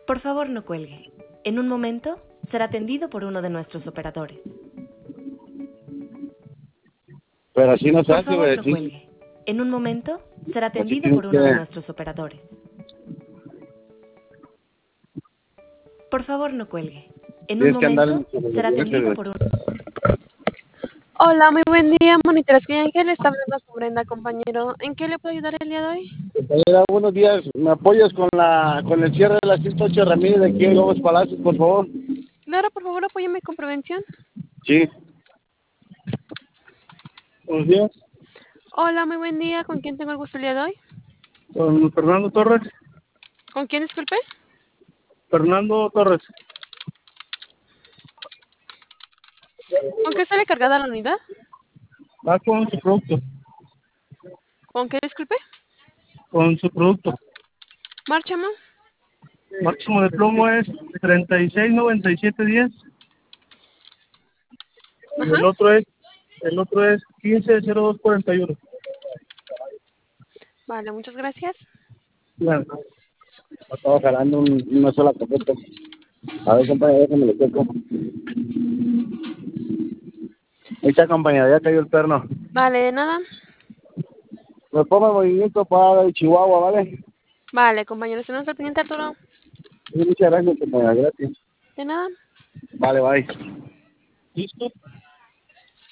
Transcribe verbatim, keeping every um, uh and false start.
Por favor, no cuelgue. En un momento será atendido por uno de nuestros operadores. Pero así no se Por hace, favor, güey. no Sí, cuelgue. En un momento será pues sí atendido tienes por uno de que... nuestros operadores. Por favor, no cuelgue. En un Tienes que andar momento en tus será obligaciones, atendido güey. por un... Hola, muy buen día, Monitores Cliente Ángel. Está hablando con Brenda, compañero. ¿En qué le puedo ayudar el día de hoy? Compañera, buenos días. ¿Me apoyas con la con el cierre de la ciento ocho Ramírez de aquí en Gómez Palacios, por favor? Claro, por favor, apóyeme con prevención. Sí. Buenos días. Hola, muy buen día. ¿Con quién tengo el gusto el día de hoy? Con Fernando Torres. ¿Con quién, disculpe? Fernando Torres. ¿Con qué sale cargada la unidad? Va con su producto. ¿Con qué, disculpe? Con su producto. Márchame. Máximo de plomo es treinta y seis noventa y siete diez. Y Ajá. el otro es el otro es quince cero dos cuarenta y uno. Vale, muchas gracias. Claro. Estaba jalando un, una sola copeta. A ver, compañera, déjame lo checo. Ahí está, compañera, ya cayó el perno. Vale, de nada. Me pongo en movimiento para el Chihuahua, ¿vale? Vale, compañero, ¿tenemos al pendiente, Arturo? Sí, muchas gracias, compañera, gracias. De nada. Vale, bye. ¿Listo?